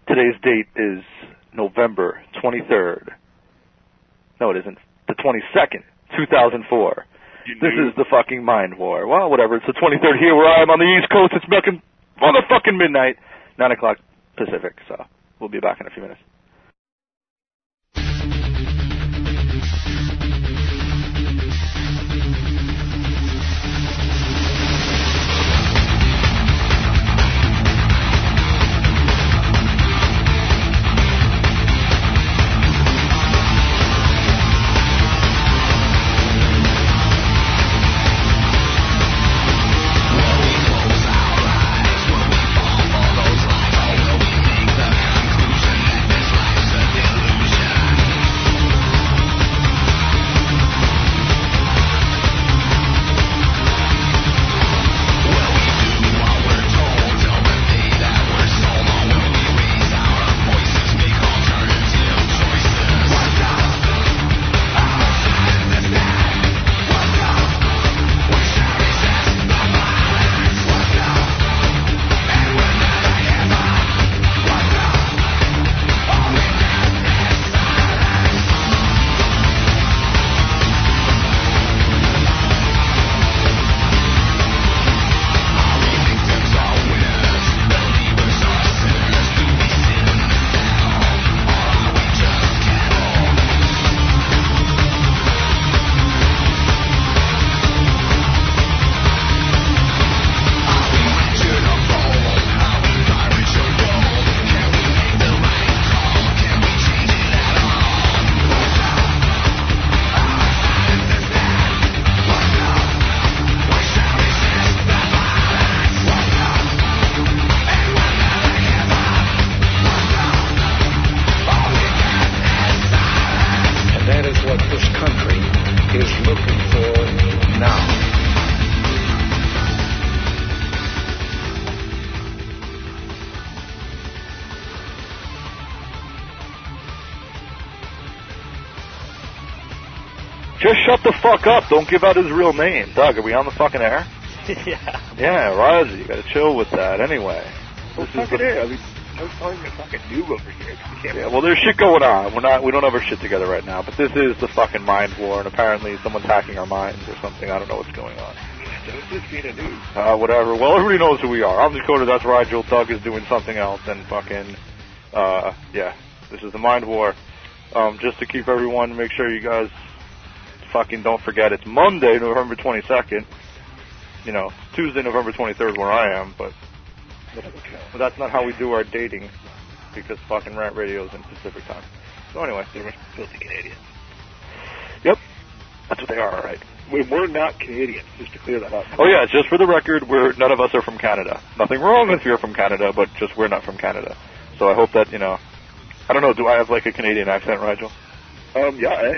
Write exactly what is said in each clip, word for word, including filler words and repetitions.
Today's date is November twenty-third. No, it isn't. The twenty-second, two thousand four. This is the fucking Mind War. Well, whatever. It's the twenty-third here where I am on the East Coast. It's fucking motherfucking midnight. nine o'clock Pacific, so we'll be back in a few minutes. Just shut the fuck up. Don't give out his real name. Doug, are we on the fucking air? Yeah. Yeah, Roger, you gotta chill with that. Anyway. Well, this fucking is the... air. I mean, I was calling you a fucking noob over here. Yeah, well, there's shit going on. We're not, we don't have our shit together right now, but this is the fucking Mind War, and apparently someone's hacking our minds or something. I don't know what's going on. Don't just being a noob. Uh, whatever. Well, everybody knows who we are. I'm Dakota, that's Rigel. Doug is doing something else, and fucking, uh, yeah. This is the Mind War. Um, just to keep everyone, make sure you guys fucking don't forget, it's Monday, November twenty-second. You know, Tuesday, November twenty-third where I am, but, but that's not how we do our dating, because fucking Rant Radio's in Pacific time. So anyway. They're filthy Canadians. Yep. That's what they are, alright. We, we're not Canadians, just to clear that up. Oh yeah, just for the record, we're, none of us are from Canada. Nothing wrong if you're from Canada, but just we're not from Canada. So I hope that, you know, I don't know, do I have like a Canadian accent, Rigel? Um, yeah, eh?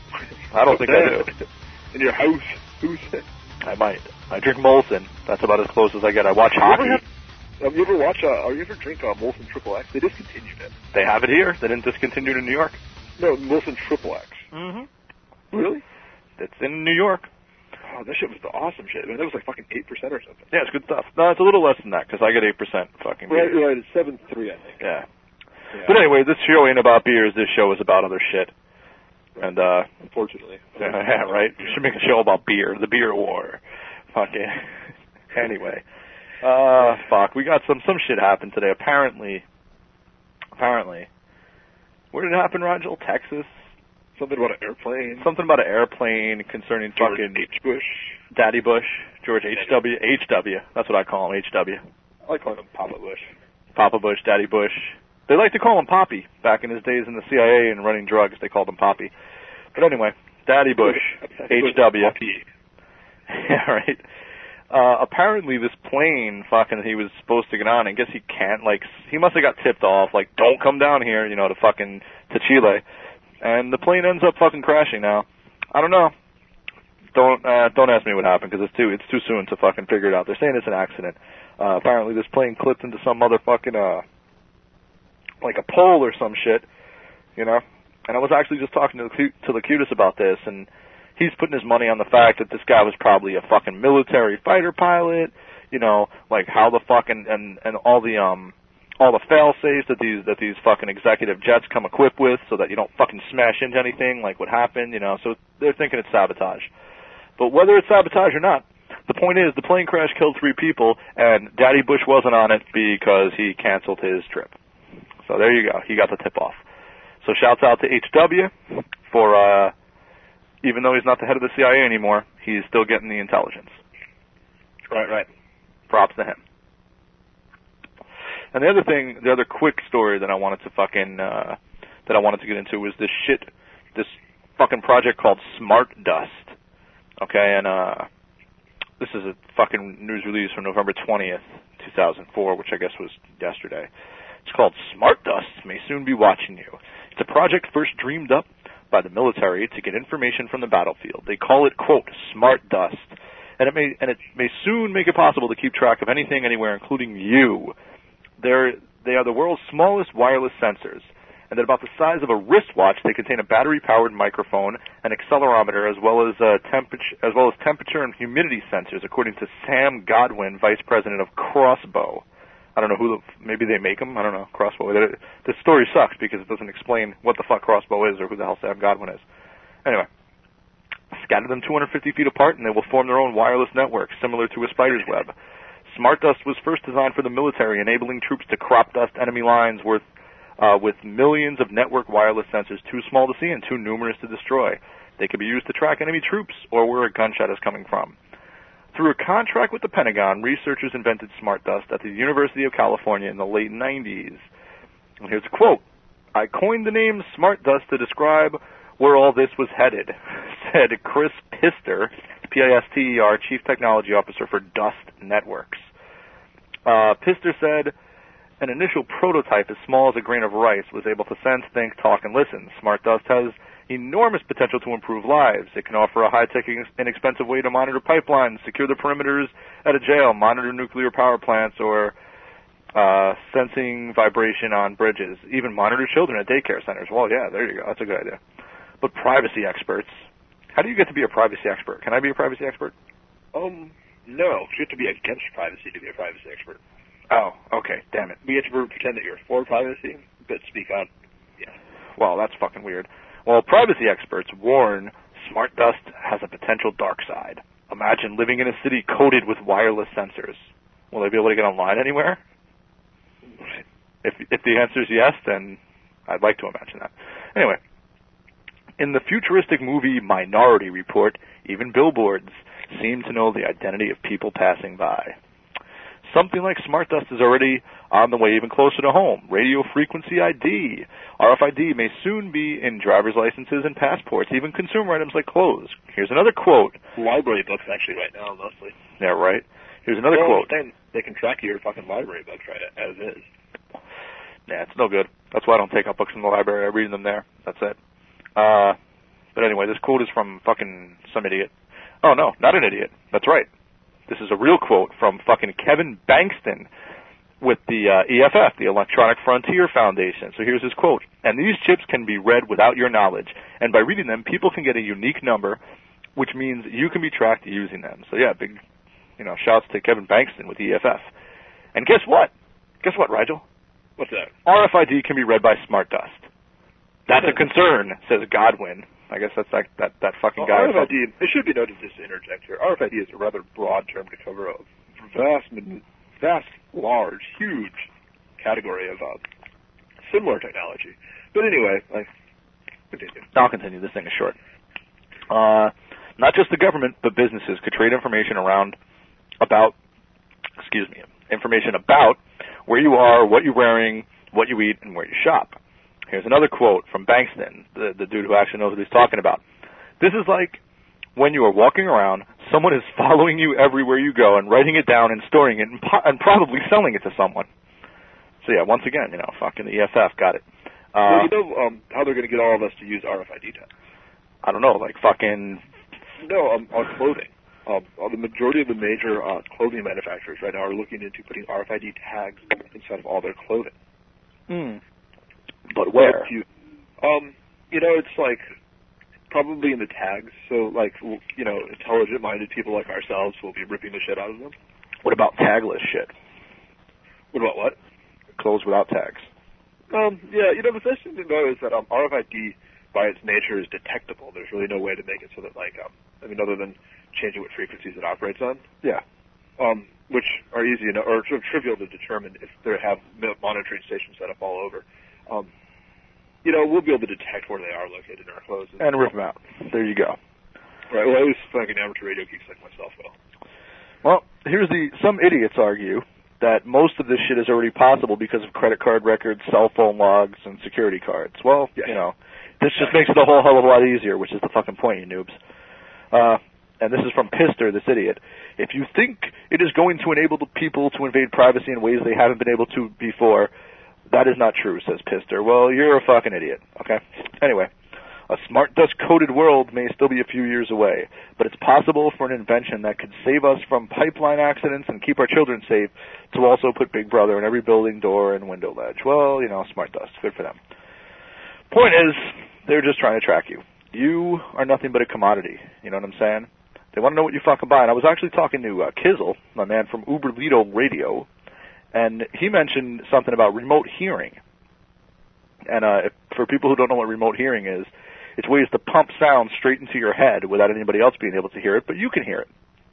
I don't think I do. In your house? Who's I might. I drink Molson. That's about as close as I get. I watch you hockey. Ever have, um, you ever watch, uh, or you ever drink uh, Molson Triple X? They discontinued it. They have it here. They didn't discontinue it in New York. No, Molson Triple X. Mm-hmm. Really? It's in New York. Oh, that shit was the awesome shit. I mean, that was like fucking eight percent or something. Yeah, it's good stuff. No, it's a little less than that, because I get eight percent fucking beer. Right, right. It's seven three, I think. Yeah. yeah. But anyway, this show ain't about beers. This show is about other shit. And, uh... Unfortunately. Yeah, yeah, right? We should make a show about beer. The beer war. Fucking... Anyway. Uh, fuck. We got some... Some shit happened today. Apparently... Apparently... Where did it happen, Rigel? Texas? Something about an airplane. Something about an airplane concerning George fucking... H. Bush. Daddy Bush. George H W. H W. That's what I call him, H W. I like calling him Papa Bush. Papa Bush, Daddy Bush. They like to call him Poppy. Back in his days in the C I A and running drugs, they called him Poppy. But anyway, Daddy Bush, H W. Yeah, right. Uh, apparently this plane fucking he was supposed to get on, and guess he can't, like, he must have got tipped off, like, don't come down here, you know, to fucking, to Chile. And the plane ends up fucking crashing now. I don't know. Don't, uh, don't ask me what happened, because it's too, it's too soon to fucking figure it out. They're saying it's an accident. Uh, apparently this plane clipped into some motherfucking, uh, like a pole or some shit, you know? And I was actually just talking to the, to the cutest about this, and he's putting his money on the fact that this guy was probably a fucking military fighter pilot, you know, like how the fucking, and, and all the, um, all the fail safes that these that these fucking executive jets come equipped with, so that you don't fucking smash into anything like what happened, you know. So they're thinking it's sabotage. But whether it's sabotage or not, the point is the plane crash killed three people, and Daddy Bush wasn't on it because he canceled his trip. So there you go. He got the tip off. So shouts out to H W for, uh, even though he's not the head of the C I A anymore, he's still getting the intelligence. Right, right. Props to him. And the other thing, the other quick story that I wanted to fucking, uh, that I wanted to get into was this shit, this fucking project called Smart Dust. Okay, and, uh, this is a fucking news release from November twentieth, two thousand four, which I guess was yesterday. It's called Smart Dust May Soon Be Watching You. It's a project first dreamed up by the military to get information from the battlefield. They call it, quote, Smart Dust. And it may, and it may soon make it possible to keep track of anything, anywhere, including you. They're, they are the world's smallest wireless sensors, and they're about the size of a wristwatch. They contain a battery-powered microphone, an accelerometer, as well as uh, temperature, as well as temperature and humidity sensors, according to Sam Godwin, vice president of Crossbow. I don't know who. The, maybe they make them. I don't know. Crossbow. This story sucks because it doesn't explain what the fuck Crossbow is or who the hell Sam Godwin is. Anyway, scatter them two hundred fifty feet apart, and they will form their own wireless network, similar to a spider's web. Smart Dust was first designed for the military, enabling troops to crop dust enemy lines worth, uh, with millions of network wireless sensors too small to see and too numerous to destroy. They can be used to track enemy troops or where a gunshot is coming from. Through a contract with the Pentagon, researchers invented Smart Dust at the University of California in the late nineties. And here's a quote. I coined the name Smart Dust to describe where all this was headed, said Chris Pister, P I S T E R, Chief Technology Officer for Dust Networks. Uh, Pister said, an initial prototype as small as a grain of rice was able to sense, think, talk, and listen. Smart Dust has enormous potential to improve lives. It can offer a high-tech, inexpensive way to monitor pipelines, secure the perimeters at a jail, monitor nuclear power plants, or uh, sensing vibration on bridges, even monitor children at daycare centers. Well, yeah, there you go. That's a good idea. But privacy experts, how do you get to be a privacy expert? Can I be a privacy expert? Um, no. You have to be against privacy to be a privacy expert. Oh, okay. Damn it. We have to pretend that you're for privacy, but speak on. Yeah. Well, that's fucking weird. Well, privacy experts warn Smart Dust has a potential dark side. Imagine living in a city coated with wireless sensors. Will they be able to get online anywhere? If if the answer is yes, then I'd like to imagine that. Anyway, in the futuristic movie Minority Report, even billboards seem to know the identity of people passing by. Something like Smart Dust is already on the way even closer to home. Radio frequency I D. R F I D may soon be in driver's licenses and passports, even consumer items like clothes. Here's another quote. Library books, actually, right now, mostly. Yeah, right. Here's another well, quote. They can track your fucking library books right as is. Yeah, it's no good. That's why I don't take out books from the library. I read them there. That's it. Uh, but anyway, this quote is from fucking some idiot. Oh, no, not an idiot. That's right. This is a real quote from fucking Kevin Bankston with the uh, E F F, the Electronic Frontier Foundation. So here's his quote. And these chips can be read without your knowledge. And by reading them, people can get a unique number, which means you can be tracked using them. So yeah, big, you know, shouts to Kevin Bankston with the E F F. And guess what? Guess what, Rigel? What's that? R F I D can be read by Smart Dust. That's a concern, says Godwin. I guess that's like that, that fucking well, guy. R F I D, it should be noted, just to interject here, R F I D is a rather broad term to cover a vast, vast, large, huge category of uh, similar technology. But anyway, like, continue. I'll continue. This thing is short. Uh, not just the government, but businesses could trade information around about, excuse me, information about where you are, what you're wearing, what you eat, and where you shop. Here's another quote from Bankston, the, the dude who actually knows what he's talking about. This is like when you are walking around, someone is following you everywhere you go and writing it down and storing it and, po- and probably selling it to someone. So yeah, once again, you know, fucking the E F F got it. Uh, well, you know um, how they're going to get all of us to use R F I D tags? I don't know, like fucking... No, um, on clothing. Um, the majority of the major uh, clothing manufacturers right now are looking into putting R F I D tags inside of all their clothing. Hmm. But where? You, um, you know, it's like probably in the tags. So, like, you know, intelligent-minded people like ourselves will be ripping the shit out of them. What about tagless shit? What about what? closed without tags. Um, yeah, you know, the first thing to know is that um, R F I D, by its nature, is detectable. There's really no way to make it so that, like, um, I mean, other than changing what frequencies it operates on. Yeah. Um, which are easy enough, or sort of trivial to determine if they have monitoring stations set up all over. Um, you know, we'll be able to detect where they are located in our clothes. And rip them out. There you go. Right, well, at least fucking amateur radio geeks like myself will. Well, here's the, some idiots argue that most of this shit is already possible because of credit card records, cell phone logs, and security cards. Well, yes. you know, this just makes it a whole hell of a lot easier, which is the fucking point, you noobs. Uh, and this is from Pister, this idiot. If you think it is going to enable the people to invade privacy in ways they haven't been able to before, that is not true, says Pister. Well, you're a fucking idiot, okay? Anyway, a smart dust-coated world may still be a few years away, but it's possible for an invention that could save us from pipeline accidents and keep our children safe to also put Big Brother in every building, door, and window ledge. Well, you know, smart dust. Good for them. Point is, they're just trying to track you. You are nothing but a commodity. You know what I'm saying? They want to know what you fucking buy. And I was actually talking to uh, Kizzle, my man from Uber Lido Radio, and he mentioned something about remote hearing. And uh, if, for people who don't know what remote hearing is, it's ways to pump sound straight into your head without anybody else being able to hear it, but you can hear it.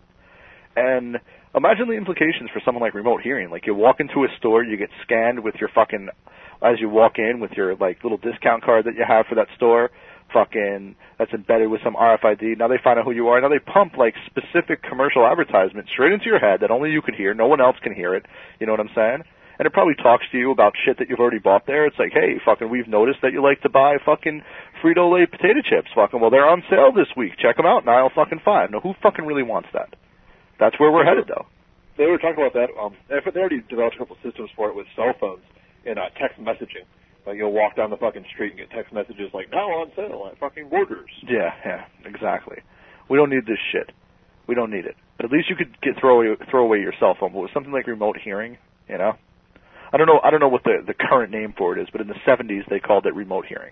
And imagine the implications for someone like remote hearing. Like, you walk into a store, you get scanned with your fucking, as you walk in with your, like, little discount card that you have for that store, fucking, that's embedded with some R F I D. Now they find out who you are. Now they pump, like, specific commercial advertisements straight into your head that only you can hear. No one else can hear it. You know what I'm saying? And it probably talks to you about shit that you've already bought there. It's like, hey, fucking, we've noticed that you like to buy fucking Frito-Lay potato chips. Fucking, well, they're on sale this week. Check them out in aisle fucking five. Now, who fucking really wants that? That's where we're headed, though. They were talking about that. Um, they already developed a couple systems for it with cell phones and uh, text messaging. Like, you'll walk down the fucking street and get text messages like, now on sale at fucking Borders. Yeah, yeah, exactly. We don't need this shit. We don't need it. But at least you could get throw away, throw away your cell phone. But with something like remote hearing, you know? I don't know. I don't know what the the current name for it is, but in the seventies they called it remote hearing.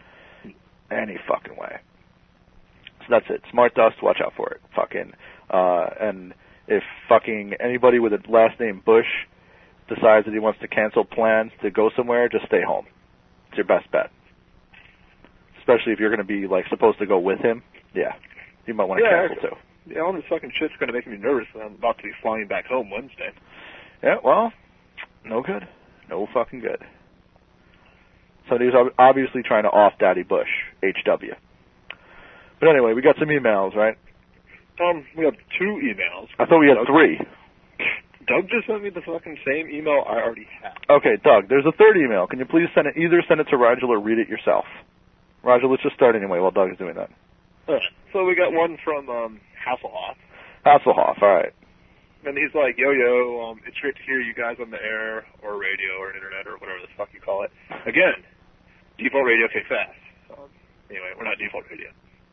Any fucking way. So that's it. Smart dust. Watch out for it. Fucking. Uh, and if fucking anybody with a last name Bush decides that he wants to cancel plans to go somewhere, just stay home. It's your best bet. Especially if you're going to be like supposed to go with him. Yeah, you might want to yeah, cancel too. Yeah, all this fucking shit's going to make me nervous when I'm about to be flying back home Wednesday. Yeah, well. No good. No fucking good. Somebody's obviously trying to off Daddy Bush, H W. But anyway, we got some emails, right? Um, we have two emails. I thought we had Doug, three. Doug just sent me the fucking same email I already have. Okay, Doug, there's a third email. Can you please send it, either send it to Rigel or read it yourself? Rigel, let's just start anyway while Doug is doing that. All right. So we got one from um, Hasselhoff. Hasselhoff, all right. And he's like, yo, yo, um, it's great to hear you guys on the air or radio or internet or whatever the fuck you call it. Again, default radio kick fast. Um, anyway, we're not default radio.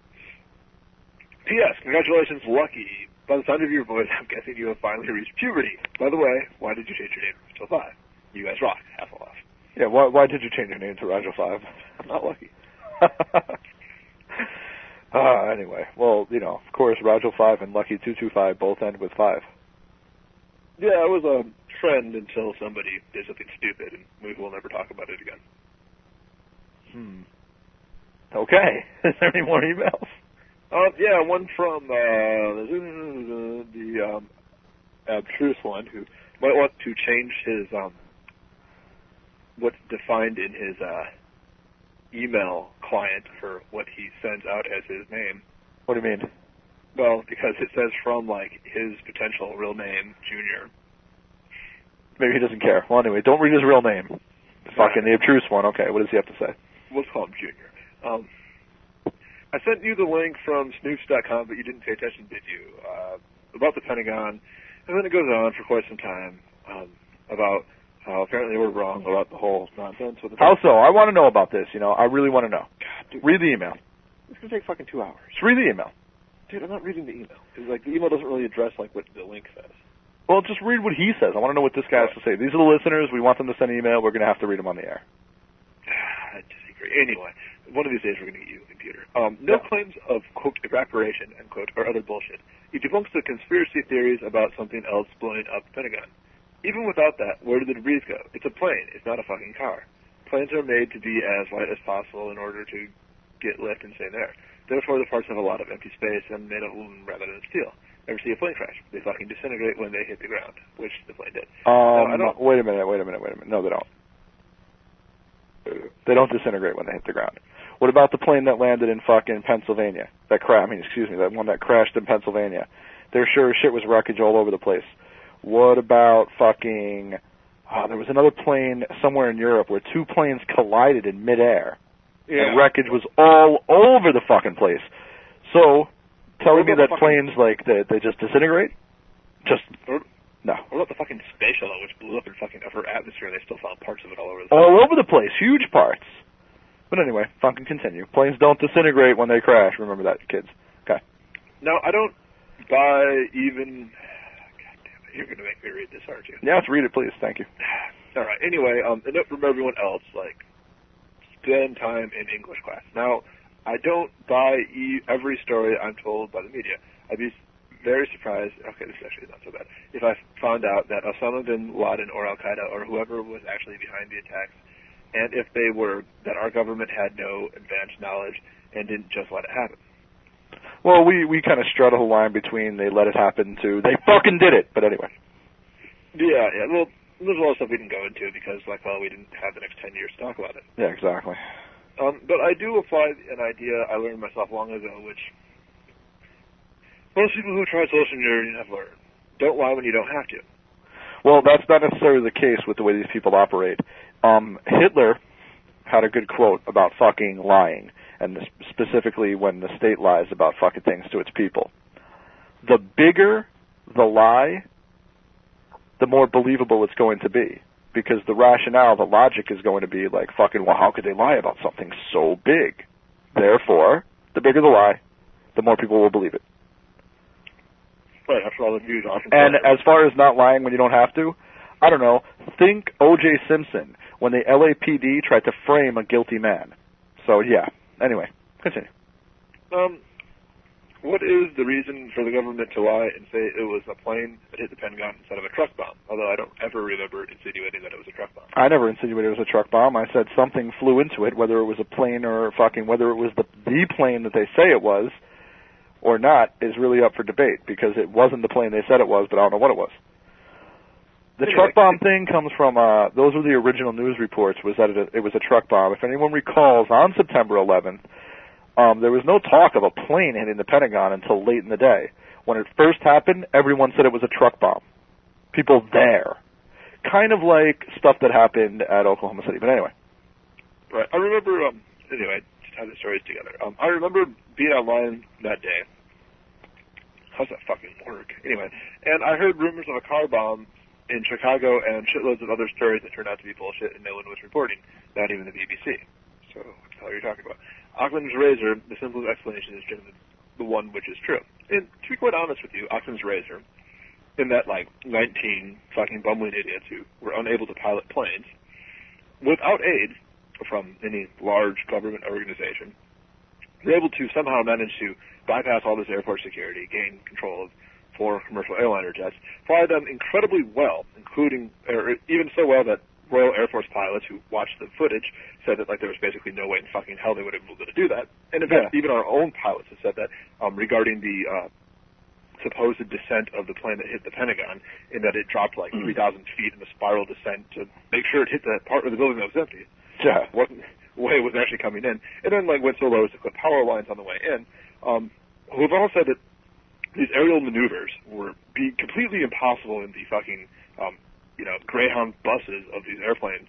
P S. Congratulations, Lucky. By the sound of your voice, I'm guessing you have finally reached puberty. By the way, why did you change your name to five? You guys rock. Hasselhoff. Yeah, why, why did you change your name to Rigel five? I'm not Lucky. uh, anyway, well, you know, of course, Rigel five and Lucky two two five both end with five. Yeah, it was a trend until somebody did something stupid, and we will never talk about it again. Hmm. Okay. Is there any more emails? Uh, yeah, one from uh, the, the um, abstruse one who might want to change his um, what's defined in his uh, email client for what he sends out as his name. What do you mean? Well, because it says from, like, his potential real name, Junior. Maybe he doesn't care. Well, anyway, don't read his real name. Fucking the abstruse one. Okay, what does he have to say? We'll call him Junior. Um, I sent you the link from snoops dot com, but you didn't pay attention, did you? Uh, about the Pentagon. And then it goes on for quite some time um, about how apparently we're wrong about the whole nonsense. With the how so? I want to know about this, you know. I really want to know. God, dude, read the email. It's going to take fucking two hours. Just read the email. Dude, I'm not reading the email. Because, like, the email doesn't really address, like, what the link says. Well, just read what he says. I want to know what this guy has to say. These are the listeners. We want them to send an email. We're going to have to read them on the air. I disagree. Anyway, one of these days we're going to get you a computer. Um, no yeah. claims of, quote, evaporation, end quote, or other bullshit. He debunks the conspiracy theories about something else blowing up the Pentagon. even without that, where do the debris go? It's a plane. It's not a fucking car. Planes are made to be as light as possible in order to get lift and stay in there. Therefore, the parts have a lot of empty space and made of aluminum rather than steel. Ever see a plane crash? They fucking disintegrate when they hit the ground, which the plane did. Um, no, I don't. Wait a minute, wait a minute, wait a minute. No, they don't. They don't disintegrate when they hit the ground. What about the plane that landed in fucking Pennsylvania? That cra- I mean, excuse me, that one that crashed in Pennsylvania. There sure as shit was wreckage all over the place. What about fucking... Oh, there was another plane somewhere in Europe where two planes collided in midair. Yeah. And wreckage was all over the fucking place. So, telling me that fucking... planes, like, they, they just disintegrate? Just... Or, no. What about the fucking space shuttle, which blew up in fucking upper atmosphere, and they still found parts of it all over the place? All over the place. Huge parts. But anyway, fucking continue. Planes don't disintegrate when they crash. Remember that, kids. Okay. No, I don't buy even... God damn it. You're going to make me read this, aren't you? Yeah, let's read it, please. Thank you. All right. Anyway, um, a note from everyone else, like, spend time in English class. Now, I don't buy e- every story I'm told by the media. I'd be very surprised, okay, this is actually not so bad, if I found out that Osama bin Laden or Al-Qaeda or whoever was actually behind the attacks, and if they were, that our government had no advanced knowledge and didn't just let it happen. Well, we, we kind of straddle the line between they let it happen to they fucking did it, but anyway. Yeah, yeah, well, there's a lot of stuff we didn't go into because, like, well, we didn't have the next ten years to talk about it. Yeah, exactly. Um, but I do apply an idea I learned myself long ago, which most people who try social engineering have learned. Don't lie when you don't have to. Well, that's not necessarily the case with the way these people operate. Um, Hitler had a good quote about fucking lying, and specifically when the state lies about fucking things to its people. The bigger the lie, the more believable it's going to be. Because the rationale, the logic is going to be like, fucking, well, how could they lie about something so big? Therefore, the bigger the lie, the more people will believe it. Right, after all the views often. And as far as not lying when you don't have to, I don't know, think O J Simpson when the L A P D tried to frame a guilty man. So, yeah. Anyway, continue. Um, what is the reason for the government to lie and say it was a plane that hit the Pentagon instead of a truck bomb? Although I don't ever remember insinuating that it was a truck bomb. I never insinuated it was a truck bomb. I said something flew into it, whether it was a plane or fucking, whether it was the, the plane that they say it was or not is really up for debate, because it wasn't the plane they said it was, but I don't know what it was. The anyway, truck bomb thing comes from, uh, those were the original news reports, was that it, it was a truck bomb. If anyone recalls, on September eleventh, um, there was no talk of a plane hitting the Pentagon until late in the day. When it first happened, everyone said it was a truck bomb. People there. Kind of like stuff that happened at Oklahoma City, but anyway. Right. I remember, um, anyway, just how the stories together. Um, I remember being online that day. How's that fucking work? Anyway, and I heard rumors of a car bomb in Chicago and shitloads of other stories that turned out to be bullshit and no one was reporting, not even the B B C. So what the hell are you talking about? Occam's razor, the simple explanation is generally the one which is true. And to be quite honest with you, Occam's razor, in that like nineteen fucking bumbling idiots who were unable to pilot planes, without aid from any large government organization, were able to somehow manage to bypass all this airport security, gain control of four commercial airliner jets, fly them incredibly well, including, or even so well that Royal Air Force pilots who watched the footage said that like there was basically no way in fucking hell they would have been able to do that. And in fact, yeah. even our own pilots have said that um, regarding the uh, supposed descent of the plane that hit the Pentagon, in that it dropped like three thousand feet in a spiral descent to make sure it hit that part of the building that was empty. Yeah. Wasn't way it was actually coming in, and then like went so low as to put power lines on the way in. Um, we've all said that these aerial maneuvers were be completely impossible in the fucking, um, you know, Greyhound buses of these airplanes.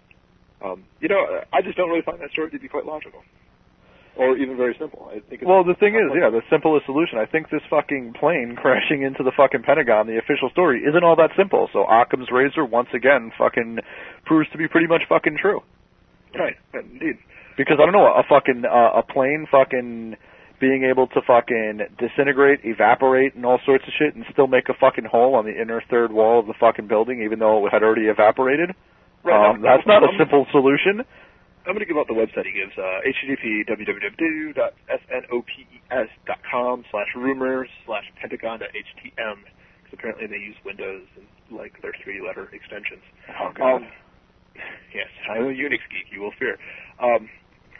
Um, you know, I just don't really find that story to be quite logical, or even very simple. I think. It's well, the thing is, yeah, the simplest solution. I think this fucking plane crashing into the fucking Pentagon, the official story, isn't all that simple. So Occam's razor once again fucking proves to be pretty much fucking true. Right, indeed. Because I don't know, a fucking uh, a plane fucking being able to fucking disintegrate, evaporate, and all sorts of shit, and still make a fucking hole on the inner third wall of the fucking building, even though it had already evaporated. Right, um, that's not a simple solution. I'm going to give out the website he gives, uh, H T T P w w w dot snopes dot com slash rumors slash pentagon dot h t m, because apparently they use Windows and like their three-letter extensions. Oh God. Um, yes, I'm a Unix geek. You will fear. Um,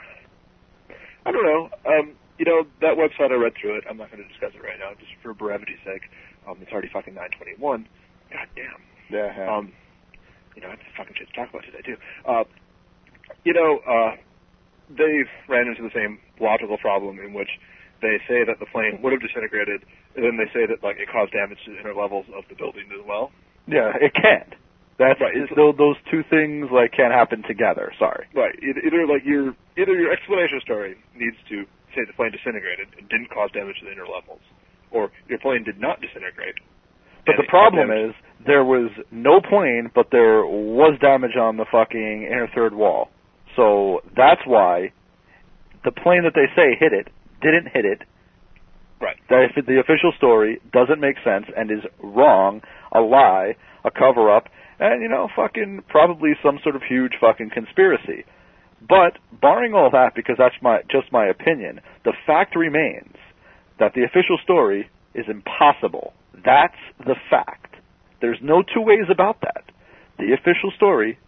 I don't know. Um, you know, that website, I read through it. I'm not going to discuss it right now, just for brevity's sake. Um, it's already fucking nine twenty-one. God damn. Yeah. yeah. Um, you know, I have fucking shit to talk about today, too. Uh, you know, uh, they've ran into the same logical problem in which they say that the plane would have disintegrated, and then they say that, like, it caused damage to the inner levels of the building as well. Yeah, it can't. That's right. It's, those, those two things, like, can't happen together. Sorry. Right. Either, either like, your either your explanation story needs to say the plane disintegrated and didn't cause damage to the inner levels, or your plane did not disintegrate. But the problem is, there was no plane, but there was damage on the fucking inner third wall. So that's why the plane that they say hit it didn't hit it. Right. That if the official story doesn't make sense and is wrong, a lie, a cover-up, and, you know, fucking probably some sort of huge fucking conspiracy. But barring all that, because that's my just my opinion, the fact remains that the official story is impossible. That's the fact. There's no two ways about that. The official story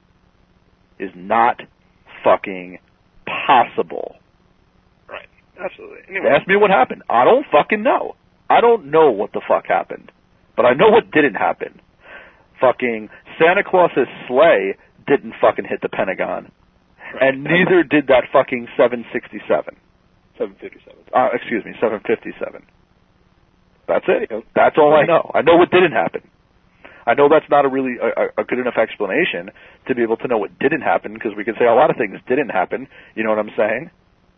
is not fucking possible. Right. Absolutely. Anyway. Ask me what happened. I don't fucking know. I don't know what the fuck happened. But I know what didn't happen. Fucking Santa Claus's sleigh didn't fucking hit the Pentagon. Right. And neither did that fucking seven sixty-seven. seven fifty-seven. Uh, excuse me, seven fifty-seven. That's it. That's all I know. I know what didn't happen. I know that's not a really a, a good enough explanation to be able to know what didn't happen, because we could say a lot of things didn't happen. You know what I'm saying?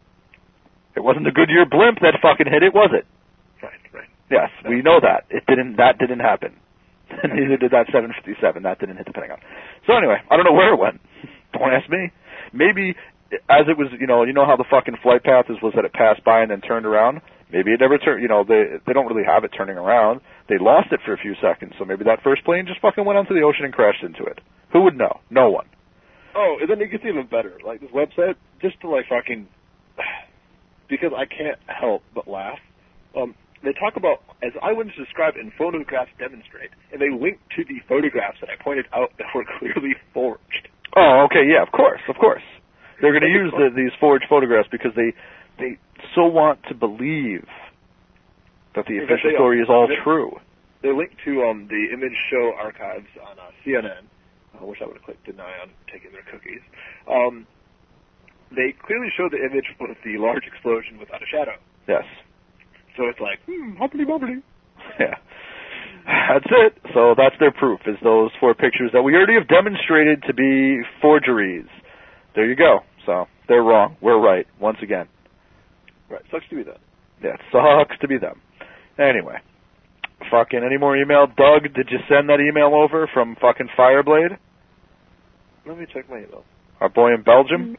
It wasn't the Goodyear blimp that fucking hit it, was it? Right, right. Yes, we know that. It didn't. That didn't happen. Neither did that seven fifty-seven. That didn't hit the Pentagon. So anyway, I don't know where it went. Don't ask me. Maybe as it was, you know, you know how the fucking flight path is, was that it passed by and then turned around? Maybe it never turned, you know, they they don't really have it turning around. They lost it for a few seconds, so maybe that first plane just fucking went onto the ocean and crashed into it. Who would know? No one. Oh, and then it gets even better. Like, this website, just to, like, fucking, because I can't help but laugh, um, they talk about, as eyewitnesses describe and photographs demonstrate, and they link to the photographs that I pointed out that were clearly forged. Oh, okay, yeah, of course, of course. They're going to use the, these forged photographs because they they so want to believe that the official they, story is all they, true. They link to um, the image show archives on uh, C N N. I wish I would have clicked deny on taking their cookies. Um, they clearly show the image with the large explosion without a shadow. Yes. So it's like, hmm, hoppity boppity. Yeah. That's it. So that's their proof, is those four pictures that we already have demonstrated to be forgeries. There you go. So they're wrong. We're right, once again. Right. Sucks to be them. Yeah, it sucks to be them. Anyway. Fucking any more email? Doug, did you send that email over from fucking Fireblade? Let me check my email. Our boy in Belgium?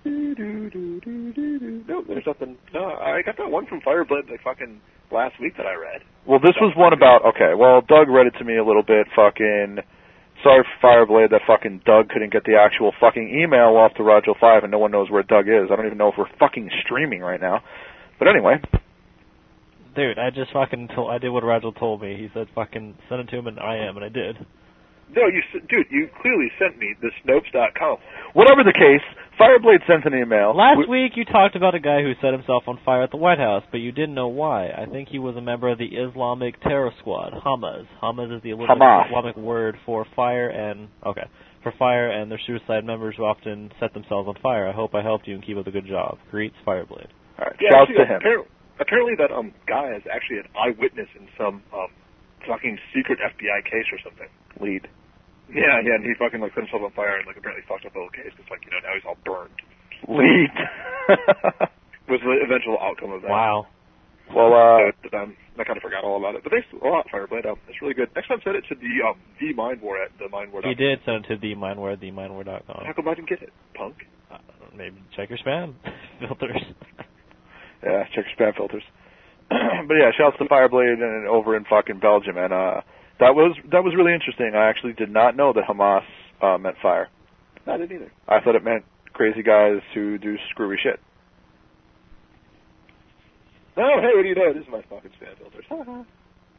Nope, there's nothing. No, I got that one from Fireblade like fucking last week that I read. Well, this was one about, okay, well, Doug read it to me a little bit, fucking, sorry for Fireblade that fucking Doug couldn't get the actual fucking email off to Rogel five and no one knows where Doug is. I don't even know if we're fucking streaming right now. But anyway. Dude, I just fucking told, I did what Rogel told me. He said fucking send it to him and I am, and I did. No, you, dude, you clearly sent me the Snopes dot com. Whatever the case, Fireblade sent an email. Last we- week you talked about a guy who set himself on fire at the White House, but you didn't know why. I think he was a member of the Islamic Terror Squad, Hamas. Hamas is the Hamas. Islamic word for fire and, okay, for fire and their suicide members who often set themselves on fire. I hope I helped you and keep up a good job. Greets, Fireblade. All right, yeah, shouts actually, to him. Apparently, apparently that um guy is actually an eyewitness in some um fucking secret F B I case or something. Lead. Yeah, yeah, and he fucking like set himself on fire and like apparently fucked up the whole case because like you know now he's all burned. Lead. Was the eventual outcome of that. Wow. Well, uh, so, um, I kind of forgot all about it, but thanks a lot, Fireblade. Um, it's really good. Next time, send it to the um the Mind War at the Mind War. He did send it to the mindware at the mindware dot com. How come I didn't get it, punk? Uh, maybe check your spam filters. Yeah, check your spam filters. But yeah, shouts to Fireblade and over in fucking Belgium, and uh, that was that was really interesting. I actually did not know that Hamas uh, meant fire. I didn't either. I thought it meant crazy guys who do screwy shit. Oh, hey, what do you know? This is my fucking spam filters.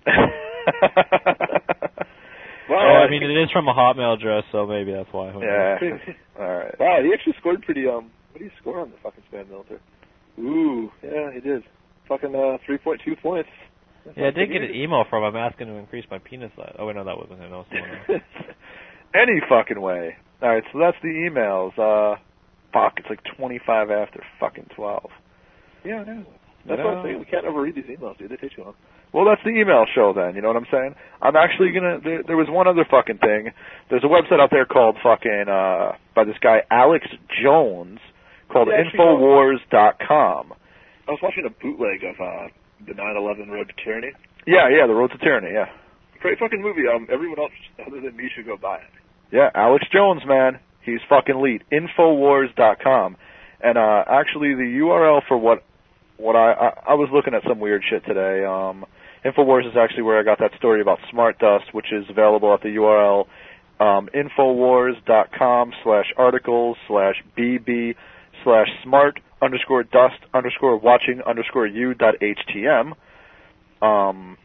Well, I mean, it is from a Hotmail address, so maybe that's why. Yeah. All right. Wow, he actually scored pretty. Um, what did he score on the fucking spam filter? Ooh, yeah, he did. Fucking uh, three point two points. That's yeah, I did get an email from him asking to increase my penis size. Oh wait, no, that wasn't him. That was someone else. Any fucking way. All right, so that's the emails. Uh, fuck, it's like twenty-five after fucking twelve. Yeah, I know. That's what I'm saying. We can't ever read these emails, dude. They take too long. Well, that's the email show then, you know what I'm saying? I'm actually gonna, there, there was one other fucking thing. There's a website out there called fucking, uh, by this guy Alex Jones, called yeah, Infowars dot com. I was watching a bootleg of, uh, the nine eleven Road to Tyranny. Yeah, yeah, The Road to Tyranny, yeah. Great fucking movie. Um, everyone else other than me should go buy it. Yeah, Alex Jones, man. He's fucking elite. Infowars dot com. And, uh, actually the U R L for what, what I, I, I was looking at some weird shit today, um, Infowars is actually where I got that story about Smart Dust, which is available at the U R L um, Infowars dot com slash articles slash BB slash smart underscore dust underscore watching underscore you dot htm. Um,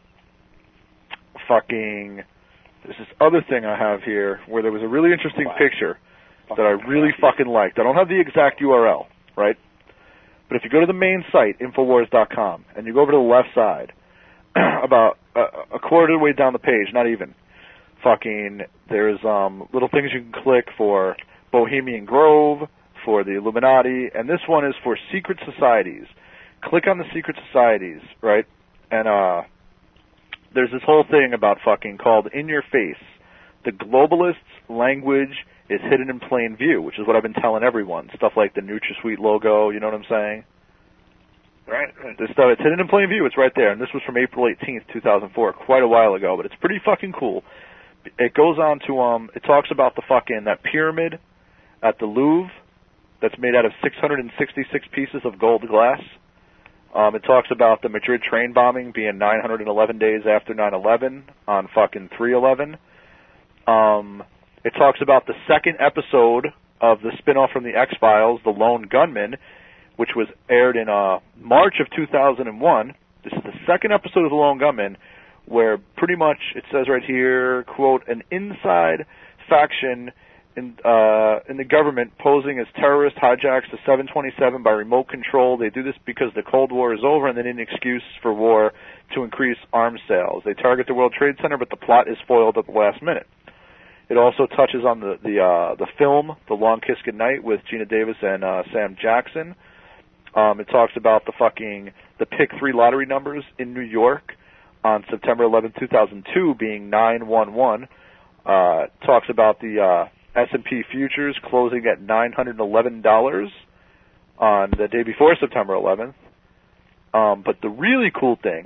fucking, there's this other thing I have here where there was a really interesting wow. picture that I really fucking liked. I don't have the exact U R L, right? But if you go to the main site, Infowars dot com, and you go over to the left side, about a, a quarter of the way down the page, not even, fucking, there's um, little things you can click for Bohemian Grove, for the Illuminati, and this one is for secret societies. Click on the secret societies, right? And uh, there's this whole thing about fucking called In Your Face. The globalists' language is hidden in plain view, which is what I've been telling everyone. Stuff like the NutraSweet logo, you know what I'm saying? Right, right. This stuff, it's hidden in plain view. It's right there. And this was from April eighteenth, two thousand four, quite a while ago. But it's pretty fucking cool. It goes on to, um, it talks about the fucking, that pyramid at the Louvre that's made out of six hundred sixty-six pieces of gold glass. Um, it talks about the Madrid train bombing being nine hundred eleven days after nine eleven on fucking three eleven. Um, it talks about the second episode of the spin-off from the X-Files, The Lone Gunman, which was aired in uh, March of two thousand one. This is the second episode of The Lone Gunman, where pretty much it says right here, quote, an inside faction in uh, in the government posing as terrorist hijacks the seven twenty-seven by remote control. They do this because the Cold War is over and they need an excuse for war to increase arms sales. They target the World Trade Center, but the plot is foiled at the last minute. It also touches on the the uh, the film, The Long Kiss Goodnight, with Gina Davis and uh, Sam Jackson. Um, it talks about the fucking, the pick three lottery numbers in New York on September eleventh, two thousand two being nine one one. Uh, talks about the uh, S and P futures closing at nine hundred eleven dollars on the day before September eleventh. Um, but the really cool thing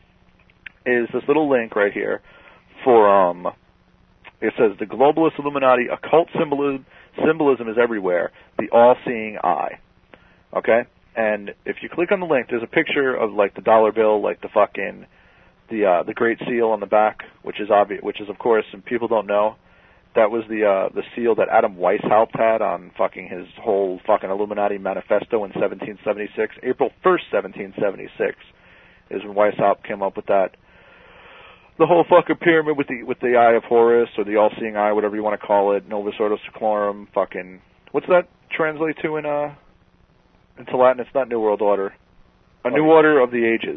is this little link right here for, um, it says, the globalist Illuminati occult symbolism, symbolism is everywhere, the all-seeing eye. Okay? And if you click on the link, there's a picture of like the dollar bill, like the fucking the uh, the Great Seal on the back, which is obvious, which is of course, and people don't know, that was the uh, the seal that Adam Weishaupt had on fucking his whole fucking Illuminati manifesto in seventeen seventy-six. April first, seventeen seventy-six, is when Weishaupt came up with that. The whole fucking pyramid with the with the Eye of Horus, or the all-seeing eye, whatever you want to call it, Novus Ordo Seclorum, fucking, what's that translate to in uh? Into Latin? It's not New World Order. A New Order of the Ages.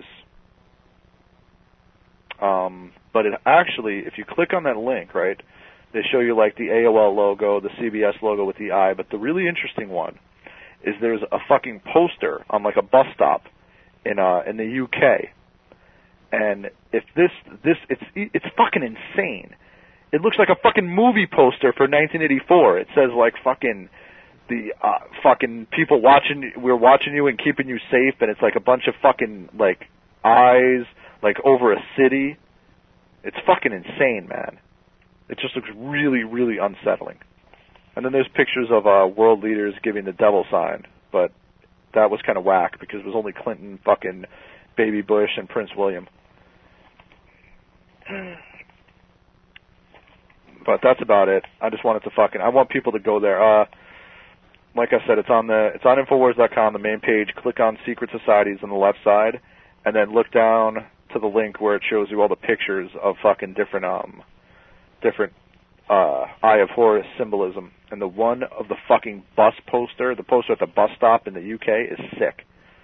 Um, but it actually, if you click on that link, right, they show you like the A O L logo, the C B S logo with the eye, but the really interesting one is there's a fucking poster on like a bus stop in uh in the U K. And if this, this, it's, it's fucking insane. It looks like a fucking movie poster for nineteen eighty-four. It says like fucking, the uh, fucking people watching, we're watching you and keeping you safe, and it's like a bunch of fucking, like, eyes, like, over a city. It's fucking insane, man. It just looks really, really unsettling. And then there's pictures of uh, world leaders giving the devil sign, but that was kind of whack, because it was only Clinton, fucking Baby Bush, and Prince William. But that's about it. I just wanted to fucking, I want people to go there. Uh, Like I said, it's on the it's on Infowars dot com, the main page. Click on Secret Societies on the left side, and then look down to to the link where it shows you all the pictures of fucking different um different uh Eye of Horus symbolism, and the one of the fucking bus poster, the poster at the bus stop in the U K, is sick.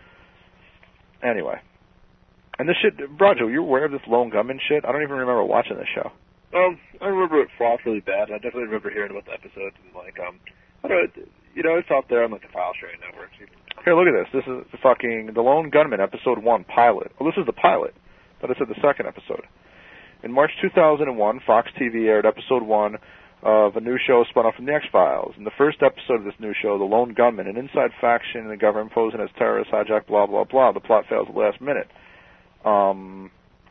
Anyway, and this shit, Roger, you're aware of this lone gunman shit? I don't even remember watching this show. Um, I remember it flopped really bad. I definitely remember hearing about the episodes and like um, I don't know, you know, it's out there on like the file sharing networks. Here, look at this. This is the fucking The Lone Gunman, episode one, pilot. Oh, this is the pilot. But I said the second episode. In March two thousand one, Fox T V aired episode one of a new show spun off from the X-Files. In the first episode of this new show, The Lone Gunman, an inside faction in the government posing as terrorists, hijack, blah, blah, blah. The plot fails at the last minute. Um,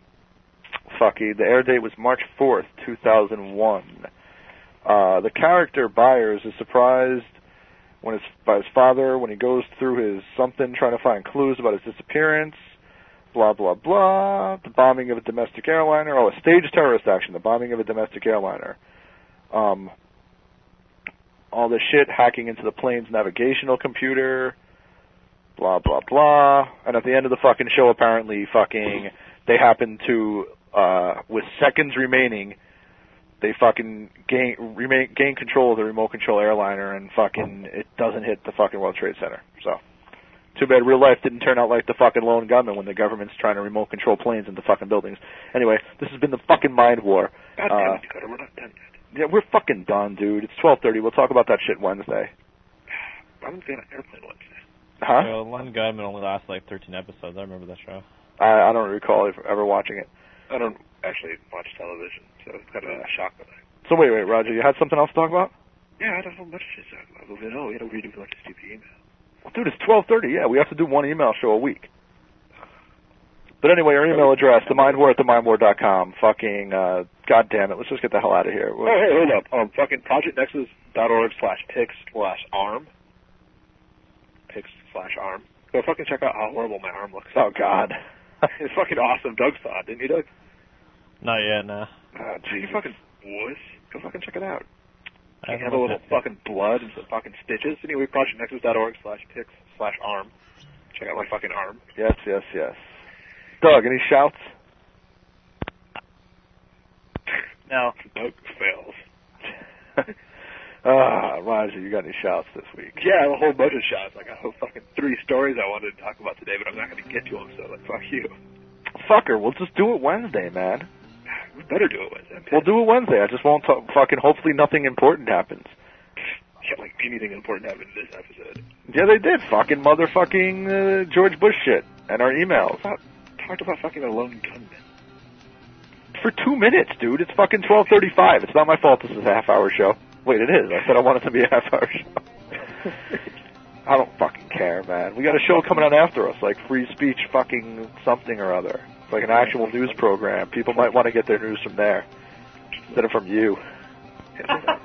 fucky. The air date was March fourth, two thousand one. Uh, the character Byers is surprised when it's by his father when he goes through his something trying to find clues about his disappearance. Blah, blah, blah. The bombing of a domestic airliner. Oh, a staged terrorist action. The bombing of a domestic airliner. Um, all this shit, hacking into the plane's navigational computer. Blah, blah, blah. And at the end of the fucking show, apparently, fucking, they happen to, uh, with seconds remaining, they fucking gain, remain, gain control of the remote control airliner, and fucking, it doesn't hit the fucking World Trade Center. So. Too bad real life didn't turn out like the fucking Lone Gunman when the government's trying to remote control planes into fucking buildings. Anyway, this has been the fucking Mind War. God damn it, Dakota, we're not done yet. Yeah, we're fucking done, dude. It's twelve thirty. We'll talk about that shit Wednesday. I'm going to be on an airplane Wednesday. Huh? Well, Lone Gunman only lasts like thirteen episodes. I remember that show. I, I don't recall ever watching it. I don't actually watch television, so it's kind of a shock that I... So wait, wait, Roger, you had something else to talk about? Yeah, I don't know much to talk about. Well, no, you know, we do like a stupid email. Well, dude, it's twelve thirty. Yeah, we have to do one email show a week. But anyway, our email address, the mind war at the mind war dot com. Fucking, uh, God damn it, let's just get the hell out of here. Oh, hey, hold up. Um, fucking projectnexus.org slash pix slash arm. Pix slash arm. Go fucking check out how horrible my arm looks. Oh, God. It's fucking awesome. Doug saw it, didn't you, Doug? Not yet, no. Oh, gee, you fucking wuss. Go fucking check it out. I You have a little fucking blood and some fucking stitches. Anyway, projectnexus.org slash pix slash arm. Check out my fucking arm. Yes, yes, yes. Doug, any shouts? No. Doug fails. Ah, Roger, you got any shouts this week? Yeah, I have a whole bunch of shouts. I got whole fucking three stories I wanted to talk about today, but I'm not going to get to them, so like, fuck you. Fucker, we'll just do it Wednesday, man. We better do it Wednesday. We'll do it Wednesday. I just won't talk, fucking, hopefully nothing important happens. Yeah, like anything important happened in this episode. Yeah, they did. Fucking motherfucking uh, George Bush shit. And our emails. About, talked about fucking a lone gunman. For two minutes, dude. It's fucking twelve thirty-five. It's not my fault this is a half-hour show. Wait, it is. I said I want it to be a half-hour show. I don't fucking care, man. We got a show coming on after us, like free speech fucking something or other. It's like an actual news program. People might want to get their news from there instead of from you. You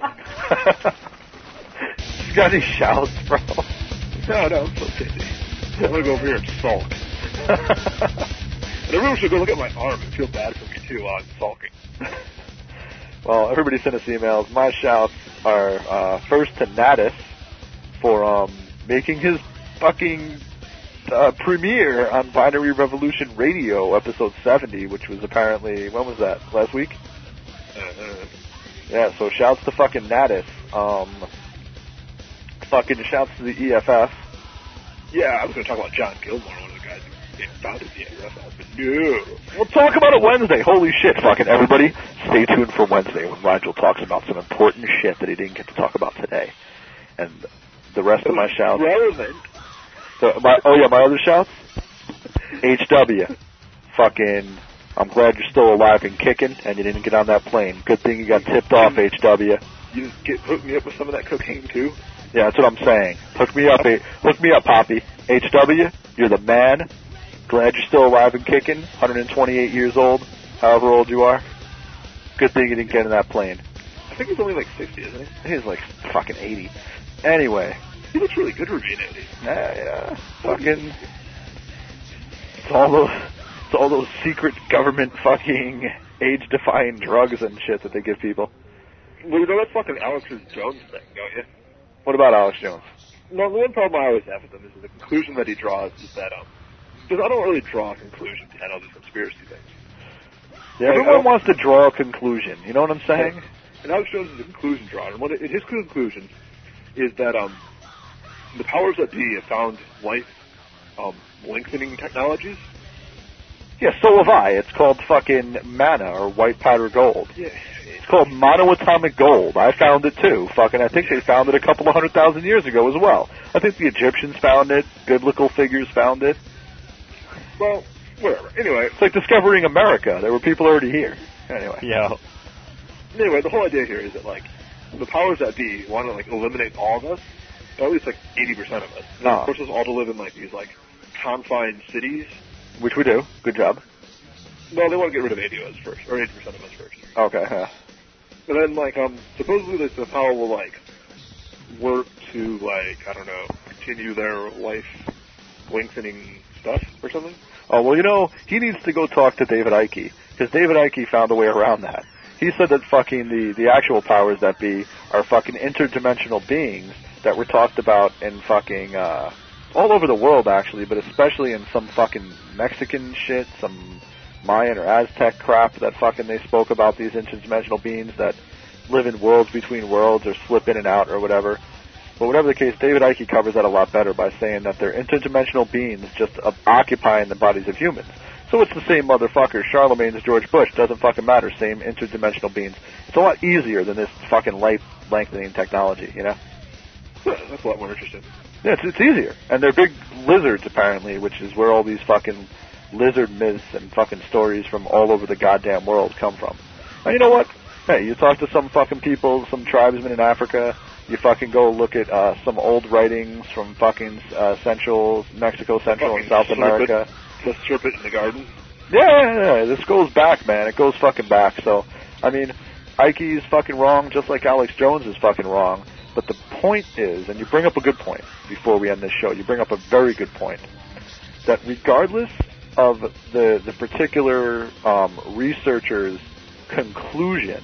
got any shouts, bro? No, no, I'm so busy. I'm going to go over here and sulk. And everyone should go look at my arm and feel bad for me, too, while I'm sulking. Well, everybody send us emails. My shouts are uh, first to Natus for um, making his fucking uh, premiere on Binary Revolution Radio, episode seventy, which was apparently, when was that? Last week? Uh-huh. Yeah, so shouts to fucking Natus. Um, fucking shouts to the E F F. Yeah, I was going to talk about John Gilmore, one of the guys who founded the E F F, but no. We'll talk about it Wednesday. Holy shit, fucking everybody. Stay tuned for Wednesday when Rigel talks about some important shit that he didn't get to talk about today. And the rest of my shouts... Relevant. So my, oh, yeah, my other shouts? H W. Fucking, I'm glad you're still alive and kicking, and you didn't get on that plane. Good thing you got tipped off, H W. You just get hook me up with some of that cocaine, too? Yeah, that's what I'm saying. Hook me up, hook me up, Poppy. H W, you're the man. Glad you're still alive and kicking. one hundred twenty-eight years old, however old you are. Good thing you didn't get in that plane. I think he's only like sixty, isn't he? He's like fucking eighty. Anyway. He looks really good for being eighty. Yeah, yeah. Fucking... It's all those, it's all those secret government fucking age-defying drugs and shit that they give people. Well, you know that's fucking Alex Jones thing, don't you? What about Alex Jones? No, the one problem I always have with him is the conclusion that he draws is that, um, because I don't really draw conclusions out of these conspiracy things. Yeah, everyone wants to draw a conclusion. You know what I'm saying? And Alex Jones is a conclusion drawer, and one of his conclusions is that um, the powers that be have found life um, lengthening technologies. Yeah, so have I. It's called fucking mana or white powder gold. Yeah. It's called monoatomic gold. I found it too. Fucking, I think they found it a couple of hundred thousand years ago as well. I think the Egyptians found it. Biblical figures found it. Well, whatever. Anyway. It's like discovering America. There were people already here. Anyway. Yeah. Anyway, the whole idea here is that, like, the powers that be want to, like, eliminate all of us, or at least, like, eighty percent of us. No. Force us all to live in, like, these, like, confined cities. Which we do. Good job. No, they want to get rid of eighty of us first, or eighty percent of us first. Okay, yeah. And then, like, um, supposedly like, the power will, like, work to, like, I don't know, continue their life-lengthening stuff or something. Oh, well, you know, he needs to go talk to David Icke, because David Icke found a way around that. He said that fucking the, the actual powers that be are fucking interdimensional beings that were talked about in fucking, uh, all over the world, actually, but especially in some fucking Mexican shit, some Mayan or Aztec crap that fucking they spoke about these interdimensional beings that live in worlds between worlds or slip in and out or whatever. But whatever the case, David Icke covers that a lot better by saying that they're interdimensional beings just uh, occupying the bodies of humans. So it's the same motherfucker. Charlemagne's George Bush. Doesn't fucking matter. Same interdimensional beings. It's a lot easier than this fucking life lengthening technology, you know? Yeah, that's a lot more interesting. Yeah, it's, it's easier. And they're big lizards, apparently, which is where all these fucking lizard myths and fucking stories from all over the goddamn world come from. And you know what? Hey, you talk to some fucking people, some tribesmen in Africa, you fucking go look at uh, some old writings from fucking uh, Central, Mexico, Central, and South America. The serpent in the garden? Yeah, yeah, yeah, this goes back, man. It goes fucking back. So, I mean, Icke is fucking wrong, just like Alex Jones is fucking wrong. But the point is, and you bring up a good point before we end this show, you bring up a very good point, that regardless of the the particular um, researcher's conclusions,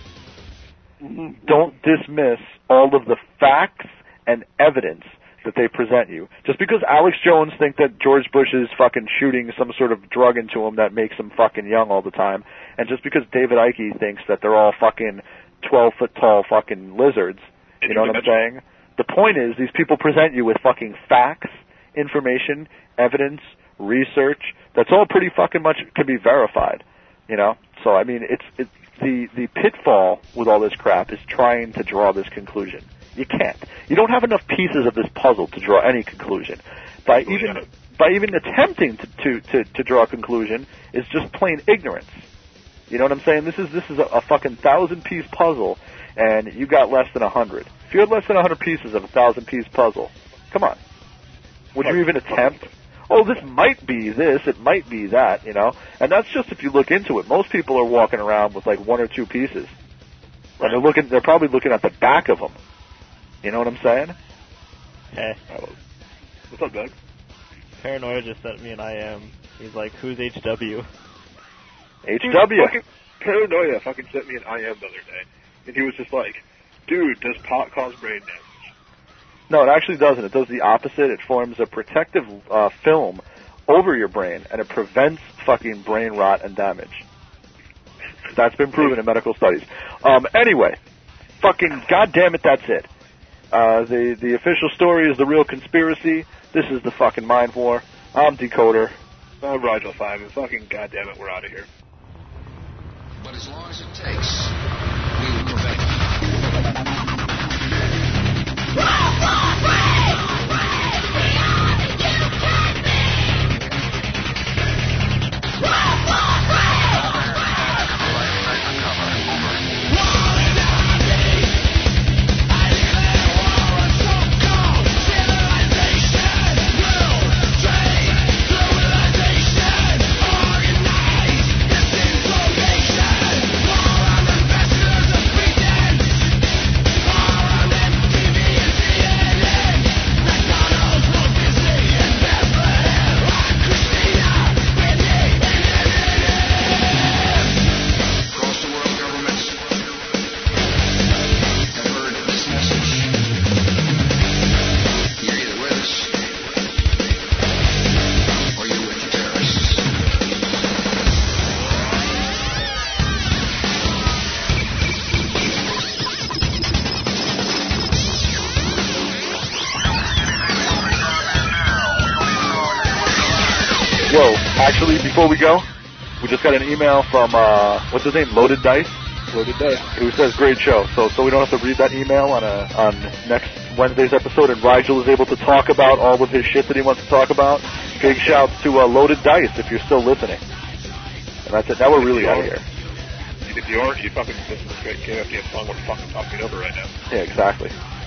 mm-hmm. don't dismiss all of the facts and evidence that they present you. Just because Alex Jones thinks that George Bush is fucking shooting some sort of drug into him that makes him fucking young all the time, and just because David Icke thinks that they're all fucking twelve foot tall fucking lizards, you know what I'm saying? The point is, these people present you with fucking facts, information, evidence, research, that's all pretty fucking much can be verified, you know? So, I mean, it's, it's the, the pitfall with all this crap is trying to draw this conclusion. You can't. You don't have enough pieces of this puzzle to draw any conclusion. By even by even attempting to, to, to, to draw a conclusion is just plain ignorance. You know what I'm saying? This is this is a, a fucking thousand piece puzzle, and you got less than a hundred. If you had less than a hundred pieces of a thousand piece puzzle, come on, would you even attempt? Oh, this might be this, it might be that, you know? And that's just if you look into it. Most people are walking around with like one or two pieces, and they're looking. They're probably looking at the back of them. You know what I'm saying? Hey. What's up, Doug? Paranoia just sent me an I M. He's like, who's H W? H W. Fucking Paranoia fucking sent me an I M the other day. And he was just like, dude, does pot cause brain damage? No, it actually doesn't. It does the opposite. It forms a protective uh, film over your brain, and it prevents fucking brain rot and damage. That's been proven in medical studies. Um, anyway, fucking goddamn it, that's it. Uh, the, the official story is the real conspiracy. This is the fucking Mind War. I'm Decoder. I'm Rigel five, and fucking goddamn it, we're out of here. But as long as it takes, we will prevent it. Invest Whoa, actually, before we go, we just got an email from, uh, what's his name, Loaded Dice? Loaded Dice. Who says, great show. So so we don't have to read that email on a, on next Wednesday's episode, and Rigel is able to talk about all of his shit that he wants to talk about. Big shouts to uh, Loaded Dice if you're still listening. And that's it. Now we're really out of here. If you aren't, you fucking listen to this great K F D M song we're fucking talking over right now. Yeah, exactly.